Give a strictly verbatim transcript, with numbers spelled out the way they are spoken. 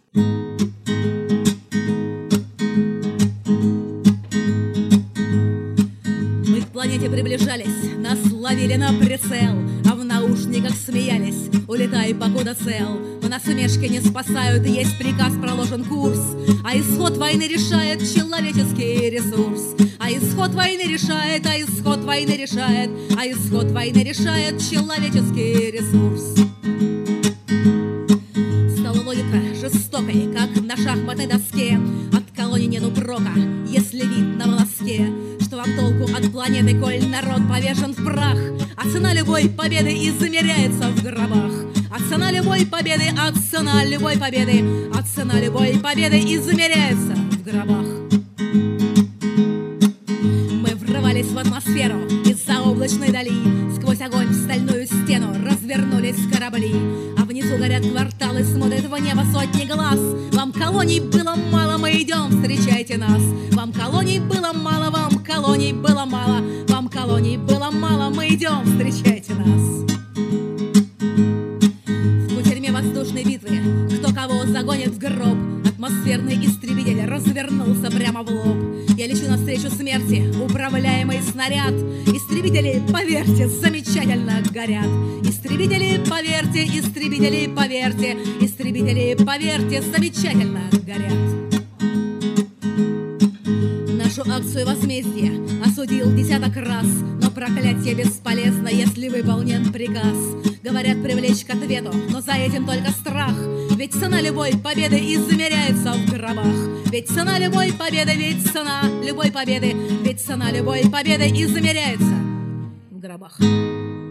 Мы к планете приближались, нас ловили на прицел, а в наушниках смеялись: улетай, покуда цел. Но насмешки не спасают, есть приказ, проложен курс, а исход войны решает человеческий ресурс. А исход войны решает, а исход войны решает, а исход войны решает человеческий ресурс. Стала логика жестокой, как на шахматной доске. От колонии нету прока, если вид на волоске. Что вам толку от планеты, коль народ повешен в прах? А цена любой победы измеряется в гробах. А цена любой победы, а цена любой победы, а цена любой победы измеряется в гробах. Мы врывались в атмосферу из-за облачной дали, сквозь огонь в стальную стену развернулись корабли. А внизу горят кварталы, смотрят в небо сотни глаз. Вам колоний было мало, мы идем, встречайте нас. Вам колоний было мало, вам колоний было мало, вам колоний было мало, мы идем, встречайте нас. В кутерьме воздушной битвы кто кого загонит в гроб, атмосферный истребитель развернулся прямо в лоб. Я лечу навстречу смерти, управляемый снаряд. Истребители, поверьте, замечательно горят. Истребители, поверьте, истребители, поверьте, истребители, поверьте, замечательно горят. Нашу акцию возмездия осудил десяток раз, но проклятие бесполезно, если выполнен приказ. Говорят, привлечь к ответу, но за этим только страх. Ведь цена любой победы измеряется в гробах. Ведь цена любой победы, ведь цена любой победы, ведь цена любой победы измеряется в гробах.